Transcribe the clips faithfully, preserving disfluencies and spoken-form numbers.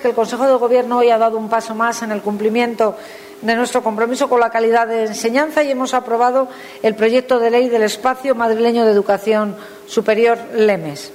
que el Consejo de Gobierno hoy ha dado un paso más en el cumplimiento de nuestro compromiso con la calidad de enseñanza y hemos aprobado el proyecto de ley del Espacio Madrileño de Educación Superior, LEMES.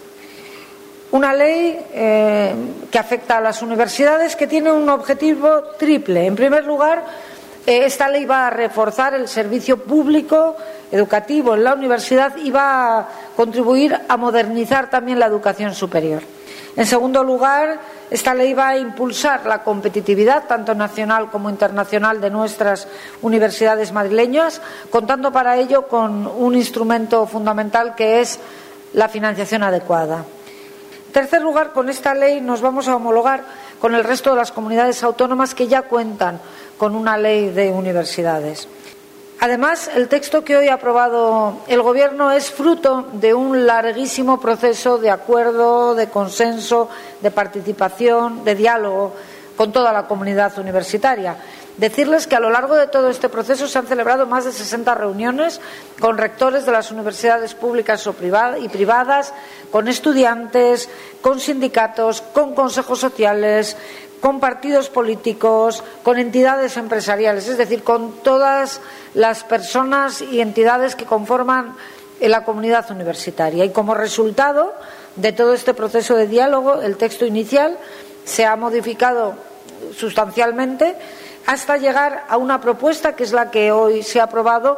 Una ley eh, que afecta a las universidades, que tiene un objetivo triple. En primer lugar, eh, esta ley va a reforzar el servicio público educativo en la universidad y va a contribuir a modernizar también la educación superior. En segundo lugar, esta ley va a impulsar la competitividad, tanto nacional como internacional, de nuestras universidades madrileñas, contando para ello con un instrumento fundamental que es la financiación adecuada. En tercer lugar, con esta ley nos vamos a homologar con el resto de las comunidades autónomas que ya cuentan con una ley de universidades. Además, el texto que hoy ha aprobado el Gobierno es fruto de un larguísimo proceso de acuerdo, de consenso, de participación, de diálogo con toda la comunidad universitaria. Decirles que a lo largo de todo este proceso se han celebrado más de sesenta reuniones con rectores de las universidades públicas y privadas, con estudiantes, con sindicatos, con consejos sociales, con partidos políticos, con entidades empresariales, es decir, con todas las personas y entidades que conforman la comunidad universitaria. Y como resultado de todo este proceso de diálogo, el texto inicial se ha modificado sustancialmente hasta llegar a una propuesta que es la que hoy se ha aprobado,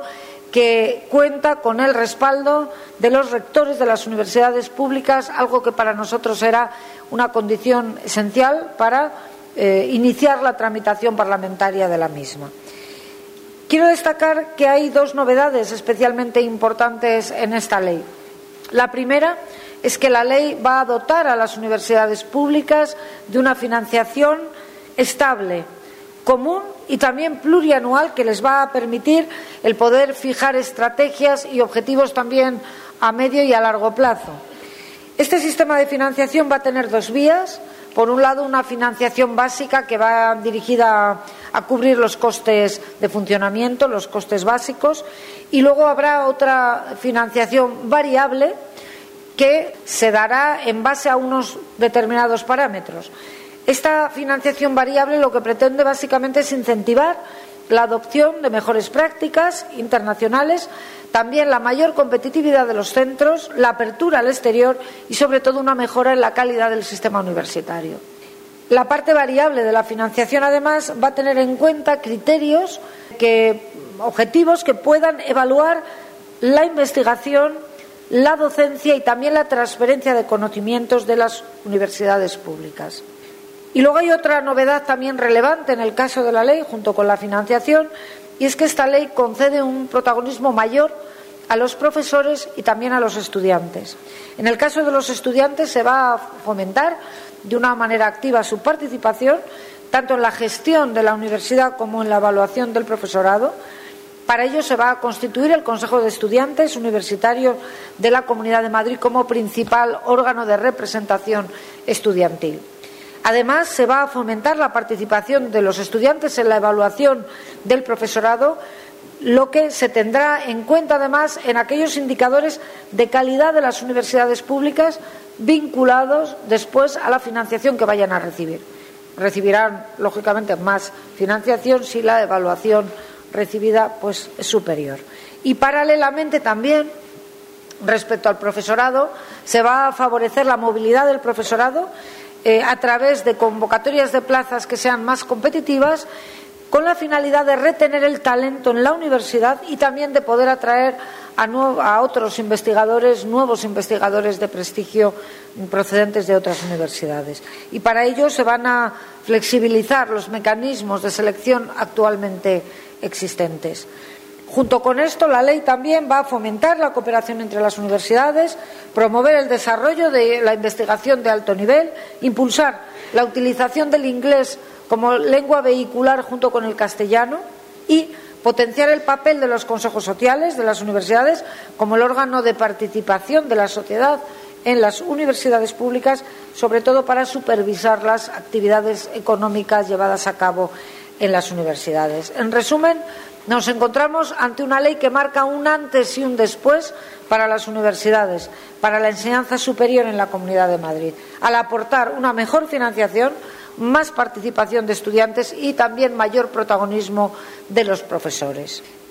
que cuenta con el respaldo de los rectores de las universidades públicas, algo que para nosotros era una condición esencial para eh, iniciar la tramitación parlamentaria de la misma. Quiero destacar que hay dos novedades especialmente importantes en esta ley. La primera es que la ley va a dotar a las universidades públicas de una financiación estable, común y también plurianual, que les va a permitir el poder fijar estrategias y objetivos también a medio y a largo plazo. Este sistema de financiación va a tener dos vías. Por un lado, una financiación básica que va dirigida a, a cubrir los costes de funcionamiento, los costes básicos, y luego habrá otra financiación variable que se dará en base a unos determinados parámetros. Esta financiación variable lo que pretende básicamente es incentivar la adopción de mejores prácticas internacionales, también la mayor competitividad de los centros, la apertura al exterior y sobre todo una mejora en la calidad del sistema universitario. La parte variable de la financiación además va a tener en cuenta criterios, que, objetivos que puedan evaluar la investigación, la docencia y también la transferencia de conocimientos de las universidades públicas. Y luego hay otra novedad también relevante en el caso de la ley, junto con la financiación, y es que esta ley concede un protagonismo mayor a los profesores y también a los estudiantes. En el caso de los estudiantes se va a fomentar de una manera activa su participación, tanto en la gestión de la universidad como en la evaluación del profesorado. Para ello se va a constituir el Consejo de Estudiantes Universitarios de la Comunidad de Madrid como principal órgano de representación estudiantil. Además, se va a fomentar la participación de los estudiantes en la evaluación del profesorado, lo que se tendrá en cuenta además en aquellos indicadores de calidad de las universidades públicas vinculados después a la financiación que vayan a recibir. Recibirán, lógicamente, más financiación si la evaluación recibida pues, es superior. Y paralelamente también, respecto al profesorado, se va a favorecer la movilidad del profesorado Eh, a través de convocatorias de plazas que sean más competitivas, con la finalidad de retener el talento en la universidad y también de poder atraer a, nuevo, a otros investigadores, nuevos investigadores de prestigio procedentes de otras universidades. Y para ello se van a flexibilizar los mecanismos de selección actualmente existentes. Junto con esto, la ley también va a fomentar la cooperación entre las universidades, promover el desarrollo de la investigación de alto nivel, impulsar la utilización del inglés como lengua vehicular junto con el castellano y potenciar el papel de los consejos sociales de las universidades como el órgano de participación de la sociedad en las universidades públicas, sobre todo para supervisar las actividades económicas llevadas a cabo en las universidades. En resumen, nos encontramos ante una ley que marca un antes y un después para las universidades, para la enseñanza superior en la Comunidad de Madrid, al aportar una mejor financiación, más participación de estudiantes y también mayor protagonismo de los profesores.